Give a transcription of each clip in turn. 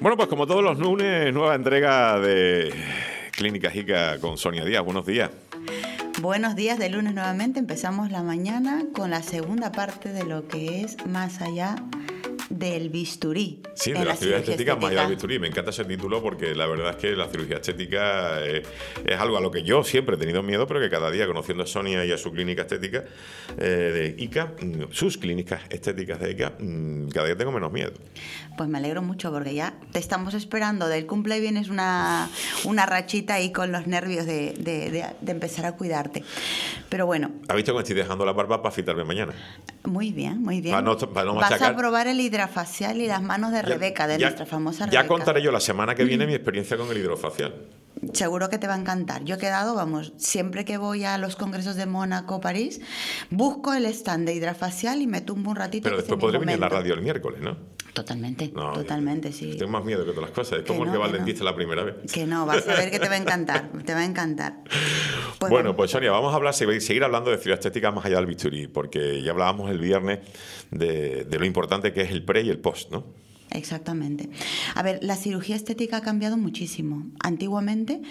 Bueno, pues como todos los lunes, nueva entrega de Clínica Jica con Sonia Díaz. Buenos días. Buenos días, de lunes nuevamente. Empezamos la mañana con la segunda parte de lo que es más allá del bisturí. Sí, de la cirugía estética más allá del bisturí. Me encanta ese título porque la verdad es que la cirugía estética es algo a lo que yo siempre he tenido miedo, pero que cada día, conociendo a Sonia y a su clínica estética de ICA, sus clínicas estéticas de ICA, cada día tengo menos miedo. Pues me alegro mucho porque ya te estamos esperando. Del cumple vienes una rachita ahí con los nervios de empezar a cuidarte. Pero bueno. ¿Has visto que me estoy dejando la barba para afitarme mañana? Muy bien, muy bien. Para no Vas machacar. a probar el hidrafacial y las manos de Rebeca, nuestra famosa Rebeca. Ya contaré yo la semana que viene mi experiencia con el hidrofacial. Seguro que te va a encantar. Yo he quedado, siempre que voy a los congresos de Mónaco, París, busco el stand de hidrafacial y me tumbo un ratito. Pero después podré venir a la radio el miércoles, ¿no? Totalmente, no, totalmente, sí. Tengo más miedo que todas las cosas. Es como el que va al dentista la primera vez. Que no, vas a ver que te va a encantar, te va a encantar. Pues bueno, pues Sonia, vamos a seguir hablando de cirugía estética más allá del bisturí, porque ya hablábamos el viernes de lo importante que es el pre y el post, ¿no? Exactamente. A ver, la cirugía estética ha cambiado muchísimo. Antiguamente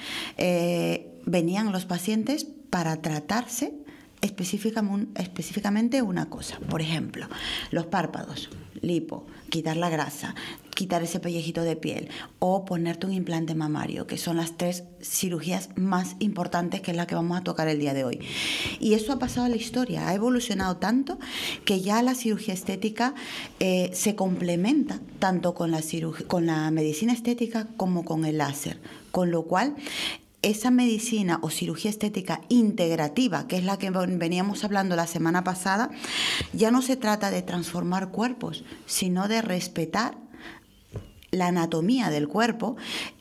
venían los pacientes para tratarse específicamente una cosa. Por ejemplo, los párpados, lipo, quitar la grasa, quitar ese pellejito de piel o ponerte un implante mamario, que son las 3 cirugías más importantes, que es la que vamos a tocar el día de hoy. Y eso ha pasado a la historia, ha evolucionado tanto que ya la cirugía estética se complementa tanto con la medicina estética como con el láser, con lo cual esa medicina o cirugía estética integrativa, que es la que veníamos hablando la semana pasada, ya no se trata de transformar cuerpos, sino de respetar la anatomía del cuerpo,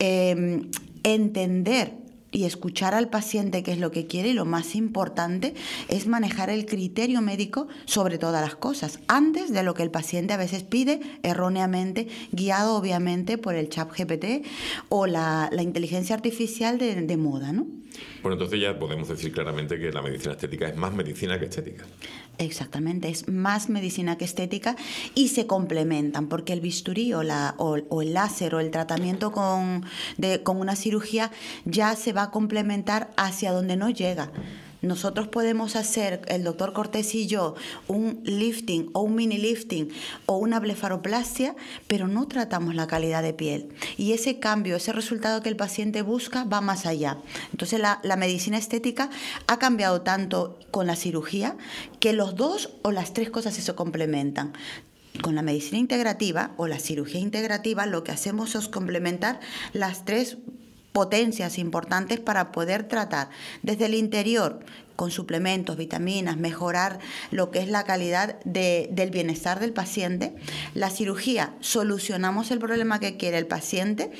entender y escuchar al paciente qué es lo que quiere, y lo más importante es manejar el criterio médico sobre todas las cosas, antes de lo que el paciente a veces pide erróneamente, guiado obviamente por el ChatGPT o la inteligencia artificial de moda, ¿no? Bueno, entonces ya podemos decir claramente que la medicina estética es más medicina que estética. Exactamente, es más medicina que estética y se complementan, porque el bisturí o el láser o el tratamiento con una cirugía ya se va a complementar hacia donde no llega. Nosotros podemos hacer, el doctor Cortés y yo, un lifting o un mini lifting o una blefaroplastia, pero no tratamos la calidad de piel. Y ese cambio, ese resultado que el paciente busca va más allá. Entonces la medicina estética ha cambiado tanto con la cirugía que los 2 o las 3 cosas se complementan. Con la medicina integrativa o la cirugía integrativa lo que hacemos es complementar las 3 potencias importantes para poder tratar desde el interior con suplementos, vitaminas, mejorar lo que es la calidad del bienestar del paciente. La cirugía, solucionamos el problema que quiere el paciente,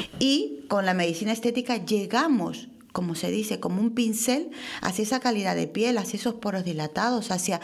y con la medicina estética llegamos, como se dice, como un pincel hacia esa calidad de piel, hacia esos poros dilatados, hacia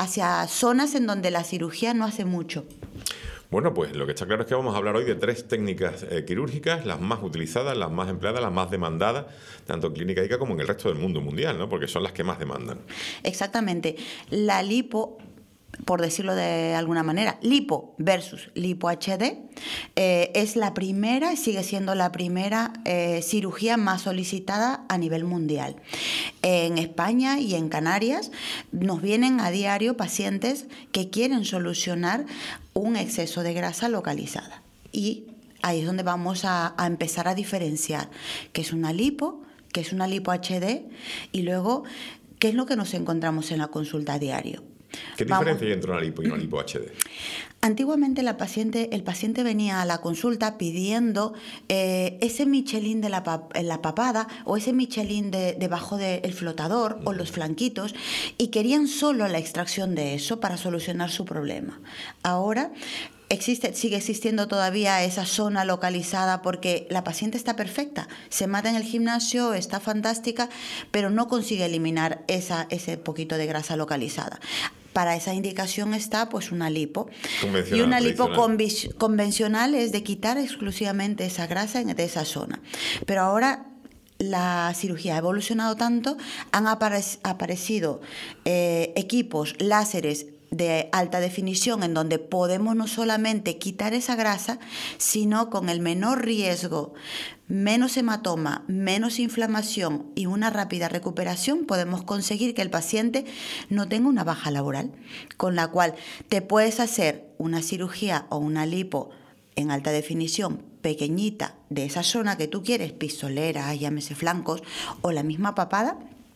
zonas en donde la cirugía no hace mucho. Bueno, pues lo que está claro es que vamos a hablar hoy de 3 técnicas quirúrgicas, las más utilizadas, las más empleadas, las más demandadas, tanto en Clínica ICA como en el resto del mundo mundial, ¿no? Porque son las que más demandan. Exactamente. La lipo, por decirlo de alguna manera, lipo versus lipo HD, es la primera y sigue siendo la primera cirugía más solicitada a nivel mundial. En España y en Canarias nos vienen a diario pacientes que quieren solucionar un exceso de grasa localizada. Y ahí es donde vamos a empezar a diferenciar qué es una lipo, qué es una lipo HD, y luego qué es lo que nos encontramos en la consulta a diario. ¿Qué diferencia hay entre una lipo y una lipo HD? Antiguamente el paciente venía a la consulta pidiendo ese Michelin en la papada o ese Michelin debajo del flotador o los flanquitos, y querían solo la extracción de eso para solucionar su problema. Ahora sigue existiendo todavía esa zona localizada porque la paciente está perfecta, se mata en el gimnasio, está fantástica, pero no consigue eliminar ese poquito de grasa localizada. Para esa indicación está pues una lipo. Y una lipo convencional es de quitar exclusivamente esa grasa de esa zona. Pero ahora la cirugía ha evolucionado tanto, han aparecido equipos, láseres de alta definición, en donde podemos no solamente quitar esa grasa, sino con el menor riesgo, menos hematoma, menos inflamación y una rápida recuperación, podemos conseguir que el paciente no tenga una baja laboral, con la cual te puedes hacer una cirugía o una lipo en alta definición pequeñita de esa zona que tú quieres, pistolera, llámese flancos, o la misma papada,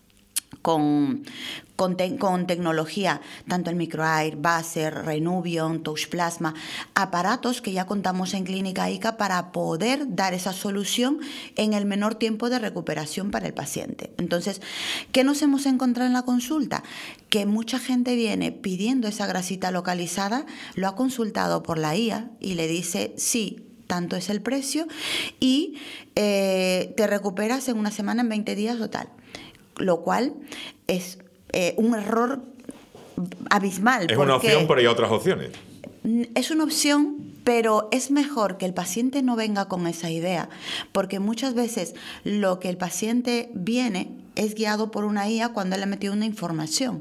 con tecnología, tanto el Microair, Baser, Renuvion, Touch Plasma, aparatos que ya contamos en Clínica ICA para poder dar esa solución en el menor tiempo de recuperación para el paciente. Entonces, ¿qué nos hemos encontrado en la consulta? Que mucha gente viene pidiendo esa grasita localizada, lo ha consultado por la IA y le dice sí, tanto es el precio y te recuperas en una semana, en 20 días o tal. Lo cual es un error abismal. Es una opción, pero hay otras opciones. Es una opción, pero es mejor que el paciente no venga con esa idea, porque muchas veces lo que el paciente viene es guiado por una IA cuando le ha metido una información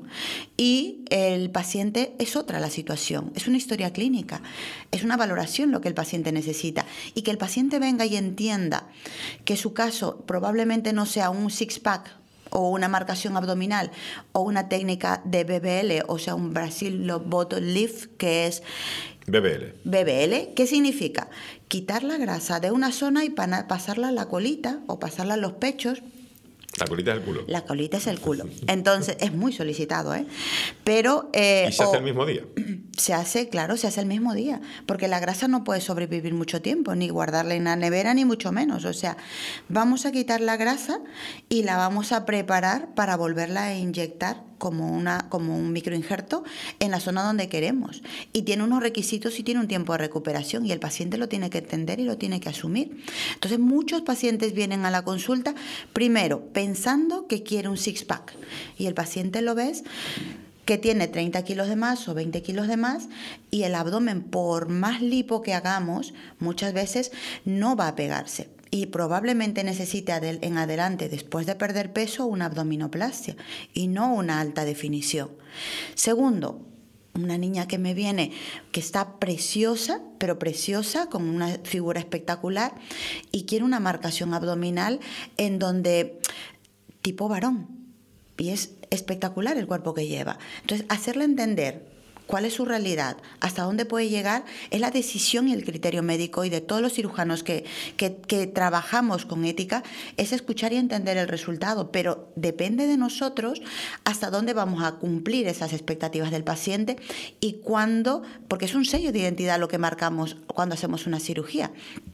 y el paciente es otra la situación, es una historia clínica, es una valoración lo que el paciente necesita y que el paciente venga y entienda que su caso probablemente no sea un six-pack o una marcación abdominal o una técnica de BBL, o sea, un Brazil Bottom Lift, que es BBL. BBL, ¿qué significa? Quitar la grasa de una zona y pasarla a la colita o pasarla a los pechos. La colita es el culo. La colita es el culo. Entonces, es muy solicitado, ¿eh? Pero... ¿Y se hace el mismo día? Se hace el mismo día, porque la grasa no puede sobrevivir mucho tiempo, ni guardarla en la nevera, ni mucho menos. O sea, vamos a quitar la grasa y la vamos a preparar para volverla a inyectar como un microinjerto en la zona donde queremos. Y tiene unos requisitos y tiene un tiempo de recuperación y el paciente lo tiene que entender y lo tiene que asumir. Entonces, muchos pacientes vienen a la consulta, primero, pensando que quiere un six-pack. Y el paciente lo ves que tiene 30 kilos de más o 20 kilos de más y el abdomen, por más lipo que hagamos, muchas veces no va a pegarse. Y probablemente necesite en adelante, después de perder peso, una abdominoplastia y no una alta definición. Segundo, una niña que me viene que está preciosa, pero preciosa, con una figura espectacular y quiere una marcación abdominal en donde tipo varón. Y es espectacular el cuerpo que lleva. Entonces, hacerle entender cuál es su realidad, hasta dónde puede llegar, es la decisión y el criterio médico y de todos los cirujanos que trabajamos con ética, es escuchar y entender el resultado, pero depende de nosotros hasta dónde vamos a cumplir esas expectativas del paciente y cuándo, porque es un sello de identidad lo que marcamos cuando hacemos una cirugía.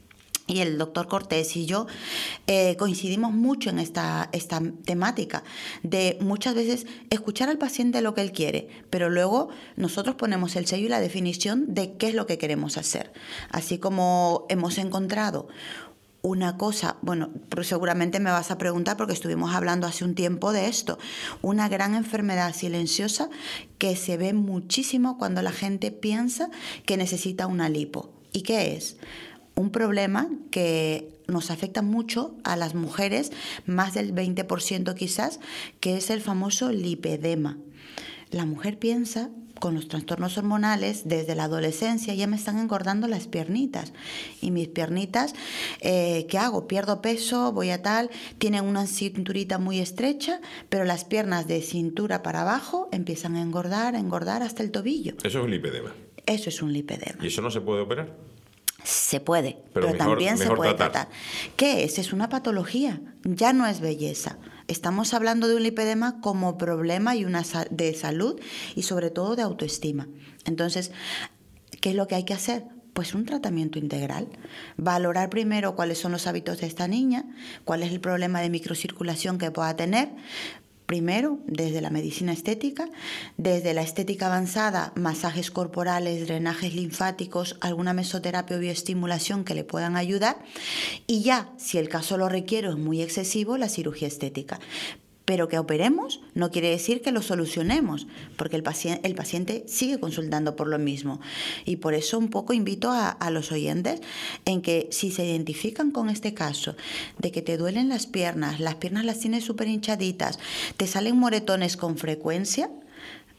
Y el doctor Cortés y yo coincidimos mucho en esta temática de muchas veces escuchar al paciente lo que él quiere, pero luego nosotros ponemos el sello y la definición de qué es lo que queremos hacer. Así como hemos encontrado una cosa, bueno, seguramente me vas a preguntar porque estuvimos hablando hace un tiempo de esto, una gran enfermedad silenciosa que se ve muchísimo cuando la gente piensa que necesita una lipo. ¿Y qué es? Un problema que nos afecta mucho a las mujeres, más del 20% quizás, que es el famoso lipedema. La mujer piensa, con los trastornos hormonales, desde la adolescencia ya me están engordando las piernitas. Y mis piernitas, ¿qué hago? Pierdo peso, voy a tal, tienen una cinturita muy estrecha, pero las piernas de cintura para abajo empiezan a engordar hasta el tobillo. Eso es un lipedema. Eso es un lipedema. ¿Y eso no se puede operar? Se puede, pero mejor, también se puede tratar. ¿Qué es? Es una patología, ya no es belleza. Estamos hablando de un lipedema como problema y de salud y sobre todo de autoestima. Entonces, ¿qué es lo que hay que hacer? Pues un tratamiento integral. Valorar primero cuáles son los hábitos de esta niña, cuál es el problema de microcirculación que pueda tener. Primero, desde la medicina estética, desde la estética avanzada, masajes corporales, drenajes linfáticos, alguna mesoterapia o bioestimulación que le puedan ayudar. Y ya, si el caso lo requiere o es muy excesivo, la cirugía estética. Pero que operemos no quiere decir que lo solucionemos, porque el paciente sigue consultando por lo mismo. Y por eso un poco invito a los oyentes en que si se identifican con este caso de que te duelen las piernas las tienes súper hinchaditas, te salen moretones con frecuencia,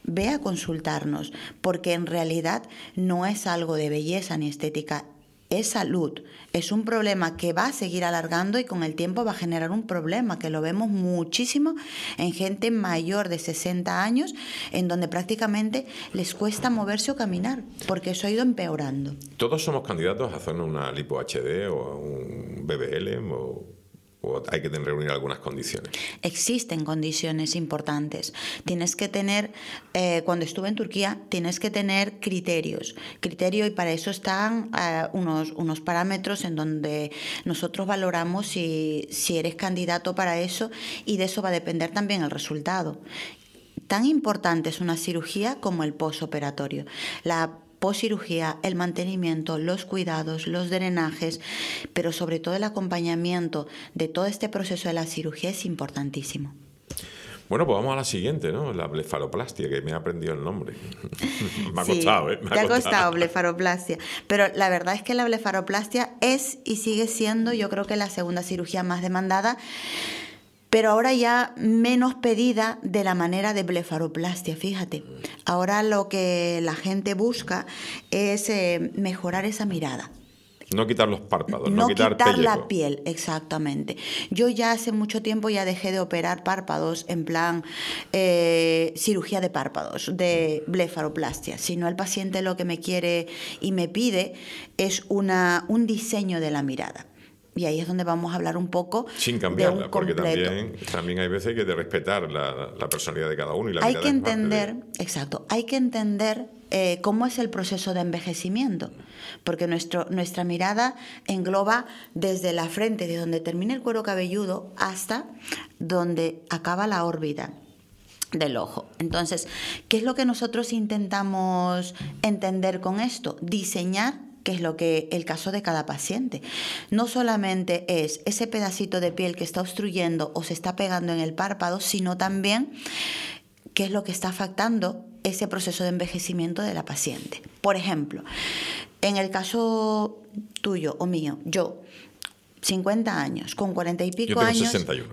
ve a consultarnos, porque en realidad no es algo de belleza ni estética, es salud. Es un problema que va a seguir alargando y con el tiempo va a generar un problema, que lo vemos muchísimo en gente mayor de 60 años, en donde prácticamente les cuesta moverse o caminar, porque eso ha ido empeorando. ¿Todos somos candidatos a hacer una lipo HD o un BBL o hay que reunir algunas condiciones? Existen condiciones importantes. Tienes que tener, cuando estuve en Turquía, tienes que tener criterio, y para eso están unos parámetros en donde nosotros valoramos si eres candidato para eso, y de eso va a depender también el resultado. Tan importante es una cirugía como el postoperatorio. La poscirugía, el mantenimiento, los cuidados, los drenajes, pero sobre todo el acompañamiento de todo este proceso de la cirugía es importantísimo. Bueno, pues vamos a la siguiente, ¿no? La blefaroplastia, que me ha aprendido el nombre. Me ha sí, costado, ¿eh? Te ha costado blefaroplastia. Pero la verdad es que la blefaroplastia es y sigue siendo, yo creo que la segunda cirugía más demandada, pero ahora ya menos pedida de la manera de blefaroplastia, fíjate. Ahora lo que la gente busca es mejorar esa mirada. No quitar los párpados, no quitar la piel, exactamente. Yo ya hace mucho tiempo ya dejé de operar párpados en plan cirugía de párpados, de blefaroplastia. Sino el paciente lo que me quiere y me pide es un diseño de la mirada. Y ahí es donde vamos a hablar un poco sin cambiarla, de un porque completo. también hay veces que hay que respetar la personalidad de cada uno y la hay mirada que entender, exacto, hay que entender cómo es el proceso de envejecimiento, porque nuestra mirada engloba desde la frente, de donde termina el cuero cabelludo, hasta donde acaba la órbita del ojo. Entonces, ¿qué es lo que nosotros intentamos entender con esto? Diseñar que es el caso de cada paciente. No solamente es ese pedacito de piel que está obstruyendo o se está pegando en el párpado, sino también qué es lo que está afectando ese proceso de envejecimiento de la paciente. Por ejemplo, en el caso tuyo o mío, yo 50 años, con 40 y pico años. 61.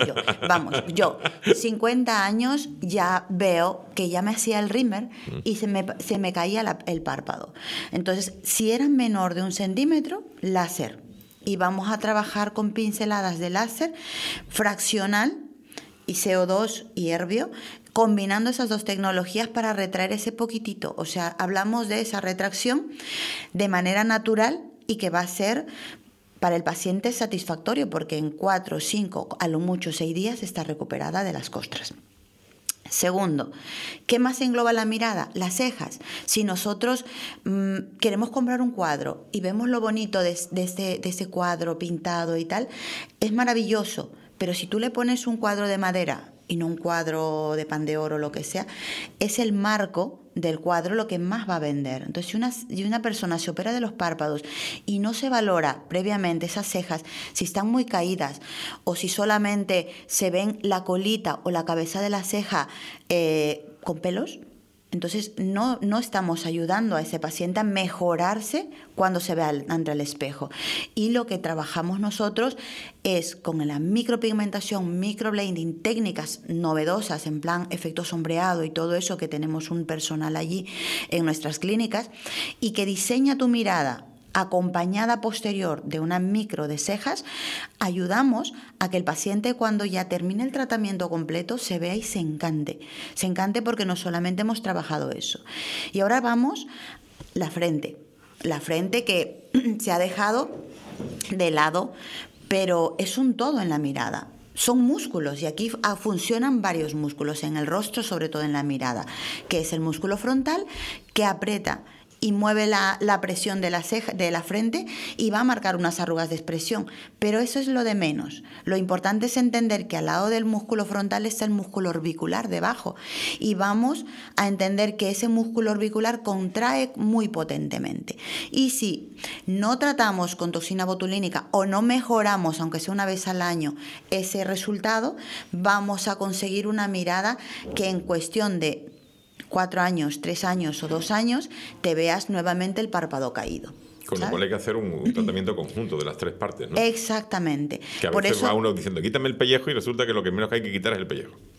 Yo, 50 años, ya veo que ya me hacía el rímel y se me caía el párpado. Entonces, si era menor de 1 centímetro, láser. Y vamos a trabajar con pinceladas de láser fraccional y CO2 y herbio, combinando esas dos tecnologías para retraer ese poquitito. O sea, hablamos de esa retracción de manera natural y que va a ser para el paciente es satisfactorio, porque en 4, 5, a lo mucho 6 días está recuperada de las costras. Segundo, ¿qué más engloba la mirada? Las cejas. Si nosotros queremos comprar un cuadro y vemos lo bonito de ese cuadro pintado y tal, es maravilloso, pero si tú le pones un cuadro de madera y no un cuadro de pan de oro o lo que sea, es el marco del cuadro lo que más va a vender. Entonces, si una persona se opera de los párpados y no se valora previamente esas cejas, si están muy caídas o si solamente se ven la colita o la cabeza de la ceja con pelos, entonces no estamos ayudando a ese paciente a mejorarse cuando se ve ante el espejo. Y lo que trabajamos nosotros es con la micropigmentación, microblading, técnicas novedosas en plan efecto sombreado y todo eso, que tenemos un personal allí en nuestras clínicas, y que diseña tu mirada acompañada posterior de una micro de cejas. Ayudamos a que el paciente, cuando ya termine el tratamiento completo, se vea y se encante. Se encante porque no solamente hemos trabajado eso. Y ahora vamos la frente. La frente que se ha dejado de lado, pero es un todo en la mirada. Son músculos y aquí funcionan varios músculos en el rostro, sobre todo en la mirada, que es el músculo frontal, que aprieta y mueve la presión de la frente y va a marcar unas arrugas de expresión. Pero eso es lo de menos. Lo importante es entender que al lado del músculo frontal está el músculo orbicular debajo. Y vamos a entender que ese músculo orbicular contrae muy potentemente. Y si no tratamos con toxina botulínica o no mejoramos, aunque sea una vez al año, ese resultado, vamos a conseguir una mirada que en cuestión de 4 años, 3 años o 2 años, te veas nuevamente el párpado caído. Con lo cual hay que hacer un tratamiento conjunto de las 3 partes, ¿no? Exactamente. Que a veces va uno diciendo, quítame el pellejo, y resulta que lo que menos que hay que quitar es el pellejo.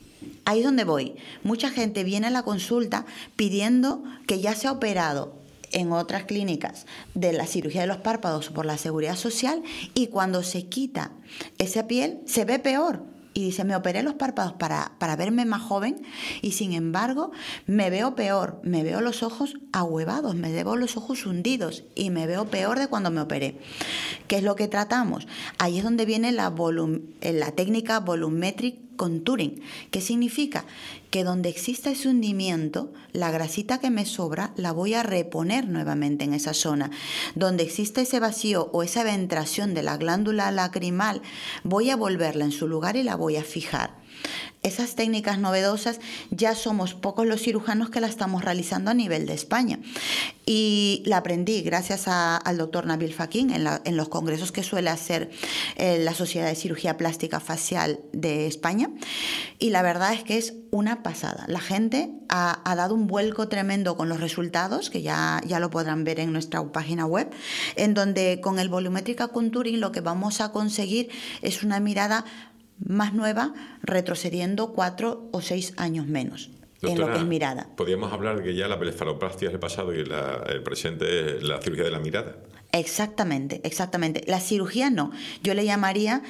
Ahí es donde voy. Mucha gente viene a la consulta pidiendo que ya se ha operado en otras clínicas de la cirugía de los párpados por la Seguridad Social, y cuando se quita esa piel se ve peor. Y dice, me operé los párpados para verme más joven y sin embargo me veo peor, me veo los ojos ahuevados, me veo los ojos hundidos y me veo peor de cuando me operé. ¿Qué es lo que tratamos? Ahí es donde viene la técnica volumetric contouring. ¿Qué significa? Que donde exista ese hundimiento, la grasita que me sobra la voy a reponer nuevamente en esa zona. Donde exista ese vacío o esa ventración de la glándula lacrimal, voy a volverla en su lugar y la voy a fijar. Esas técnicas novedosas ya somos pocos los cirujanos que la estamos realizando a nivel de España. Y la aprendí gracias al doctor Nabil Fakin en los congresos que suele hacer la Sociedad de Cirugía Plástica Facial de España. Y la verdad es que es una pasada. La gente ha dado un vuelco tremendo con los resultados, que ya lo podrán ver en nuestra página web, en donde con el Volumetric Contouring lo que vamos a conseguir es una mirada más nueva, retrocediendo 4 o 6 años menos. Doctora, en lo que es mirada. Podríamos hablar de que ya la blefaroplastia es el pasado y el presente es la cirugía de la mirada. Exactamente. La cirugía no. Yo le llamaría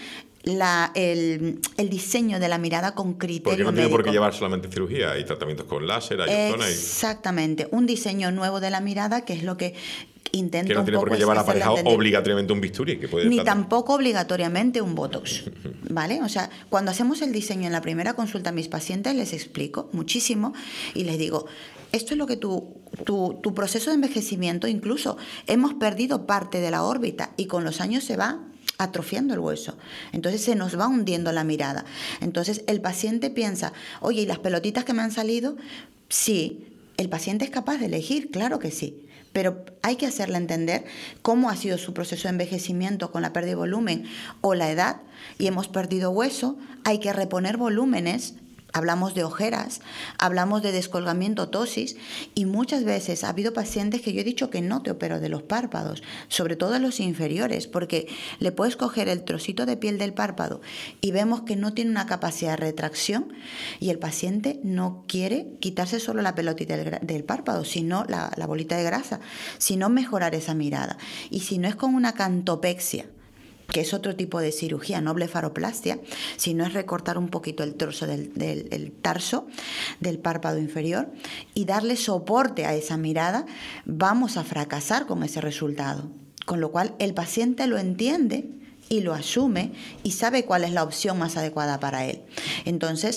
el diseño de la mirada con criterio Porque no tiene médico. por qué llevar solamente cirugía, hay tratamientos con láser, hay zona. Exactamente, un diseño nuevo de la mirada, que es lo que intento. Que no tiene por qué llevar aparejado obligatoriamente un bisturí. Que puede ni tampoco obligatoriamente un botox, ¿vale? O sea, cuando hacemos el diseño en la primera consulta a mis pacientes les explico muchísimo y les digo, esto es lo que tu proceso de envejecimiento, incluso hemos perdido parte de la órbita y con los años se va atrofiando el hueso. Entonces se nos va hundiendo la mirada. Entonces el paciente piensa, oye, ¿y las pelotitas que me han salido? Sí, el paciente es capaz de elegir, claro que sí. Pero hay que hacerle entender cómo ha sido su proceso de envejecimiento con la pérdida de volumen o la edad, y hemos perdido hueso, hay que reponer volúmenes. Hablamos de ojeras, hablamos de descolgamiento, tosis, y muchas veces ha habido pacientes que yo he dicho que no te opero de los párpados, sobre todo de los inferiores, porque le puedes coger el trocito de piel del párpado y vemos que no tiene una capacidad de retracción y el paciente no quiere quitarse solo la pelotita del párpado, sino la bolita de grasa, sino mejorar esa mirada. Y si no es con una cantopexia, que es otro tipo de cirugía, no blefaroplastia, sino es recortar un poquito el trozo del tarso, del párpado inferior, y darle soporte a esa mirada, vamos a fracasar con ese resultado. Con lo cual el paciente lo entiende y lo asume y sabe cuál es la opción más adecuada para él. Entonces,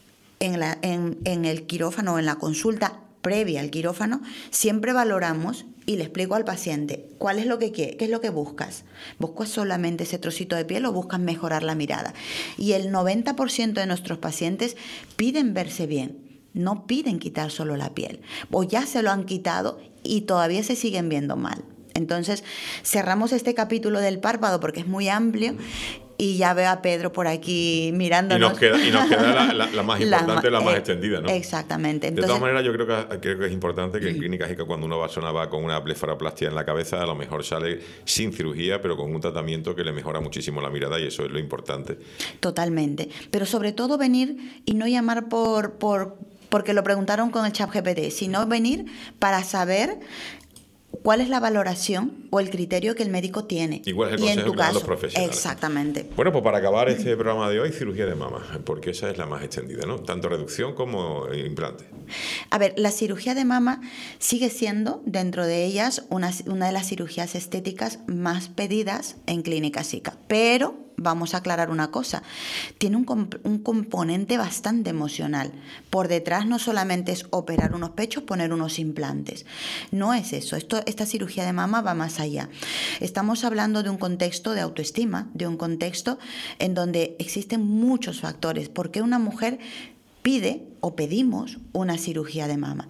en el quirófano o en la consulta previa al quirófano, siempre valoramos y le explico al paciente cuál es lo que quiere, qué es lo que buscas. ¿Buscas solamente ese trocito de piel o buscas mejorar la mirada? Y el 90% de nuestros pacientes piden verse bien, no piden quitar solo la piel. O ya se lo han quitado y todavía se siguen viendo mal. Entonces, cerramos este capítulo del párpado porque es muy amplio. Y ya veo a Pedro por aquí mirándonos. Y nos queda la más importante, la más extendida, ¿no? Exactamente. Entonces, de todas maneras, yo creo que es importante que en Clínica ICA, cuando una persona va con una blefaroplastia en la cabeza, a lo mejor sale sin cirugía, pero con un tratamiento que le mejora muchísimo la mirada, y eso es lo importante. Totalmente. Pero sobre todo venir y no llamar porque lo preguntaron con el ChatGPT, sino venir para saber cuál es la valoración o el criterio que el médico tiene. ¿Y cuál es el consejo que dan los profesionales? Exactamente. Bueno, pues para acabar este programa de hoy, cirugía de mama, porque esa es la más extendida, ¿no? Tanto reducción como implante. A ver, la cirugía de mama sigue siendo, dentro de ellas, una de las cirugías estéticas más pedidas en Clínica ICA. Pero vamos a aclarar una cosa, tiene un componente bastante emocional. Por detrás no solamente es operar unos pechos, poner unos implantes. No es eso. Esta cirugía de mama va más allá. Estamos hablando de un contexto de autoestima, de un contexto en donde existen muchos factores. ¿Por qué una mujer pide o pedimos una cirugía de mama?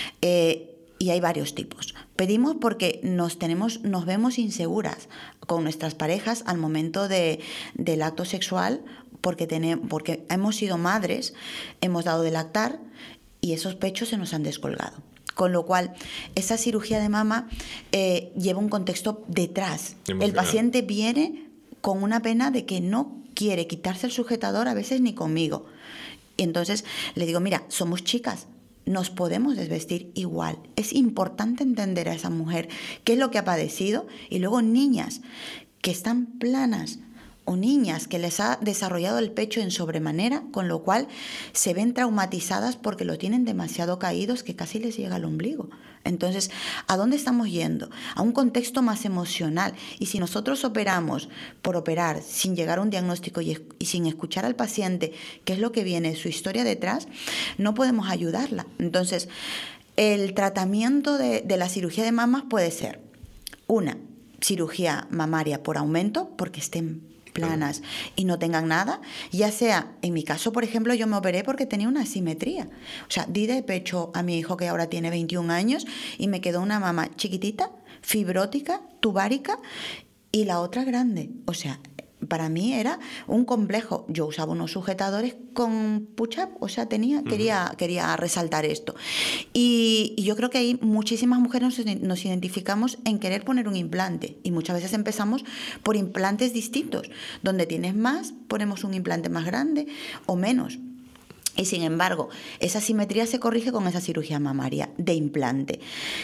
Y hay varios tipos. Pedimos porque nos vemos inseguras con nuestras parejas al momento del acto sexual, porque hemos sido madres, hemos dado de lactar y esos pechos se nos han descolgado. Con lo cual, esa cirugía de mama lleva un contexto detrás. El paciente viene con una pena de que no quiere quitarse el sujetador, a veces ni conmigo. Y entonces le digo, mira, somos chicas, nos podemos desvestir igual. Es importante entender a esa mujer qué es lo que ha padecido. Y luego niñas que están planas o niñas que les ha desarrollado el pecho en sobremanera, con lo cual se ven traumatizadas porque lo tienen demasiado caídos que casi les llega al ombligo. Entonces, ¿a dónde estamos yendo? A un contexto más emocional. Y si nosotros operamos por operar sin llegar a un diagnóstico y sin escuchar al paciente qué es lo que viene, su historia detrás, no podemos ayudarla. Entonces, el tratamiento de la cirugía de mamas puede ser una cirugía mamaria por aumento, porque estén planas y no tengan nada, ya sea, en mi caso, por ejemplo, yo me operé porque tenía una asimetría. O sea, di de pecho a mi hijo que ahora tiene 21 años y me quedó una mama chiquitita, fibrótica, tubárica y la otra grande. O sea, para mí era un complejo. Yo usaba unos sujetadores con push-up, o sea, quería resaltar esto. Y yo creo que ahí muchísimas mujeres nos identificamos en querer poner un implante. Y muchas veces empezamos por implantes distintos. Donde tienes más, ponemos un implante más grande o menos. Y sin embargo, esa simetría se corrige con esa cirugía mamaria de implante.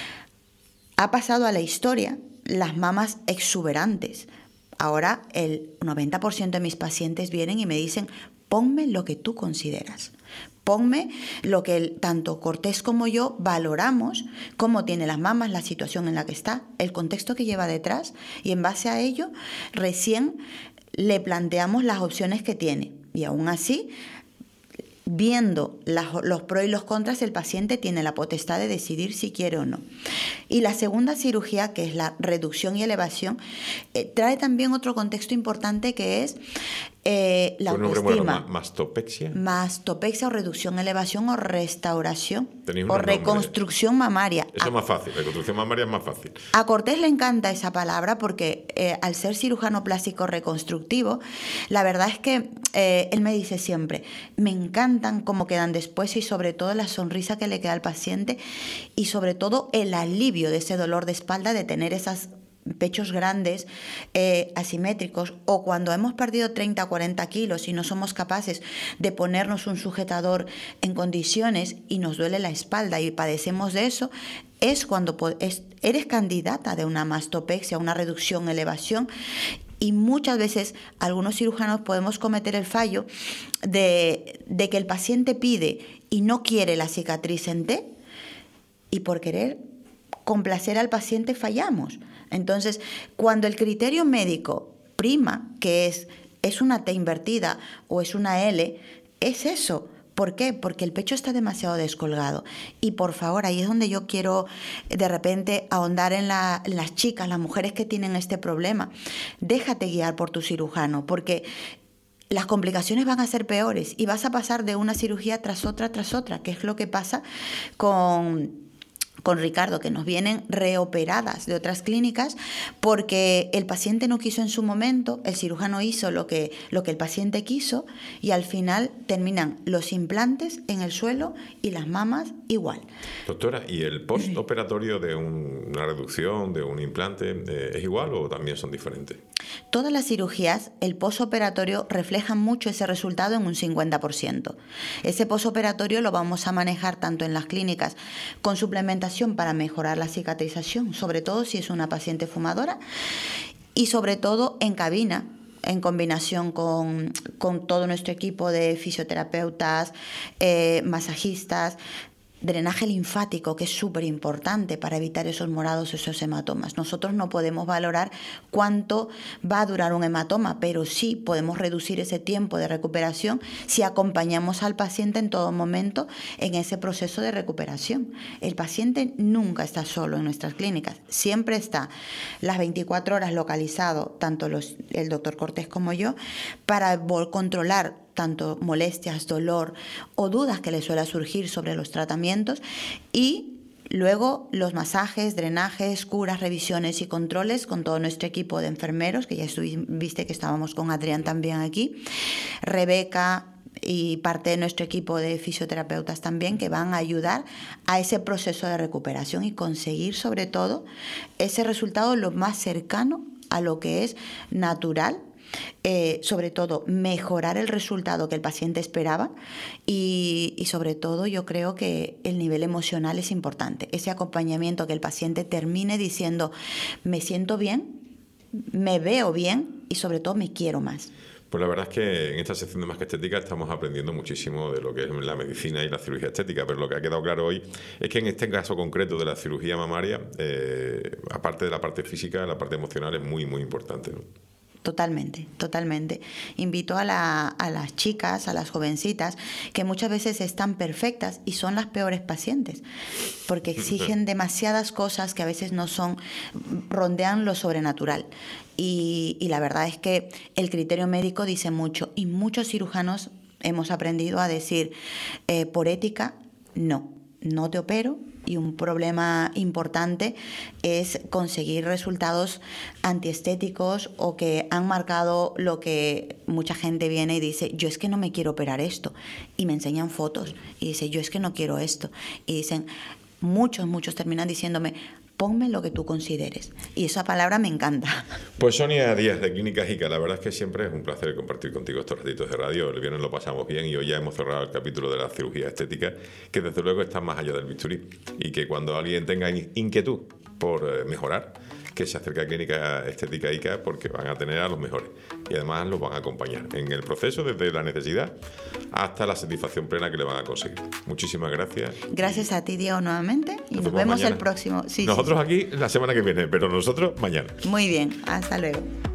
Ha pasado a la historia las mamas exuberantes. Ahora el 90% de mis pacientes vienen y me dicen, ponme lo que tú consideras. Ponme lo que tanto Cortés como yo valoramos, cómo tiene las mamas, la situación en la que está, el contexto que lleva detrás, y en base a ello recién le planteamos las opciones que tiene. Y aún así, viendo los pros y los contras, el paciente tiene la potestad de decidir si quiere o no. Y la segunda cirugía, que es la reducción y elevación, trae también otro contexto importante que es la autoestima. ¿Mastopexia? Mastopexia o reducción, elevación o restauración o reconstrucción mamaria. Eso es más fácil, reconstrucción mamaria es más fácil. A Cortés le encanta esa palabra porque al ser cirujano plástico reconstructivo, la verdad es que él me dice siempre, me encantan cómo quedan después y sobre todo la sonrisa que le queda al paciente y sobre todo el alivio de ese dolor de espalda de tener esas pechos grandes, asimétricos, o cuando hemos perdido 30 o 40 kilos y no somos capaces de ponernos un sujetador en condiciones y nos duele la espalda y padecemos de eso, es cuando eres candidata de una mastopexia, una reducción, elevación. Y muchas veces algunos cirujanos podemos cometer el fallo de que el paciente pide y no quiere la cicatriz en T, y por querer complacer al paciente fallamos. Entonces, cuando el criterio médico prima, que es una T invertida o es una L, es eso. ¿Por qué? Porque el pecho está demasiado descolgado. Y por favor, ahí es donde yo quiero de repente ahondar en las chicas, las mujeres que tienen este problema. Déjate guiar por tu cirujano, porque las complicaciones van a ser peores y vas a pasar de una cirugía tras otra, que es lo que pasa con Ricardo, que nos vienen reoperadas de otras clínicas porque el paciente no quiso en su momento, el cirujano hizo lo que el paciente quiso y al final terminan los implantes en el suelo y las mamas igual. Doctora, ¿y el postoperatorio de una reducción, de un implante, es igual o también son diferentes? Todas las cirugías, el postoperatorio refleja mucho ese resultado en un 50%. Ese postoperatorio lo vamos a manejar tanto en las clínicas con suplementación para mejorar la cicatrización, sobre todo si es una paciente fumadora, y sobre todo en cabina, en combinación con todo nuestro equipo de fisioterapeutas, masajistas, drenaje linfático, que es súper importante para evitar esos morados, esos hematomas. Nosotros no podemos valorar cuánto va a durar un hematoma, pero sí podemos reducir ese tiempo de recuperación si acompañamos al paciente en todo momento en ese proceso de recuperación. El paciente nunca está solo en nuestras clínicas, siempre está las 24 horas localizado, tanto el doctor Cortés como yo, para controlar tanto molestias, dolor o dudas que le suele surgir sobre los tratamientos, y luego los masajes, drenajes, curas, revisiones y controles con todo nuestro equipo de enfermeros, que ya viste que estábamos con Adrián también aquí, Rebeca y parte de nuestro equipo de fisioterapeutas también, que van a ayudar a ese proceso de recuperación y conseguir sobre todo ese resultado lo más cercano a lo que es natural sobre todo mejorar el resultado que el paciente esperaba y sobre todo yo creo que el nivel emocional es importante. Ese acompañamiento, que el paciente termine diciendo me siento bien, me veo bien y sobre todo me quiero más. Pues la verdad es que en esta sección de Más que Estética estamos aprendiendo muchísimo de lo que es la medicina y la cirugía estética, pero lo que ha quedado claro hoy es que en este caso concreto de la cirugía mamaria, aparte de la parte física, la parte emocional es muy, muy importante, ¿no? Totalmente, totalmente. Invito a las chicas, a las jovencitas, que muchas veces están perfectas y son las peores pacientes, porque exigen demasiadas cosas que a veces no son, rondean lo sobrenatural. Y la verdad es que el criterio médico dice mucho, y muchos cirujanos hemos aprendido a decir, por ética, no te opero. Y un problema importante es conseguir resultados antiestéticos o que han marcado lo que mucha gente viene y dice, yo es que no me quiero operar esto. Y me enseñan fotos y dice, yo es que no quiero esto. Y dicen, muchos terminan diciéndome, ponme lo que tú consideres. Y esa palabra me encanta. Pues Sonia Díaz, de Clínicas ICA, la verdad es que siempre es un placer compartir contigo estos ratitos de radio. El viernes lo pasamos bien y hoy ya hemos cerrado el capítulo de la cirugía estética, que desde luego está más allá del bisturí. Y que cuando alguien tenga inquietud por mejorar, que se acerque a Clínica Estética ICA, porque van a tener a los mejores y además los van a acompañar en el proceso desde la necesidad hasta la satisfacción plena que le van a conseguir. Muchísimas gracias. Gracias a ti, Diego, nuevamente, y nos vemos mañana. El próximo. Nosotros aquí la semana que viene, pero nosotros mañana. Muy bien, hasta luego.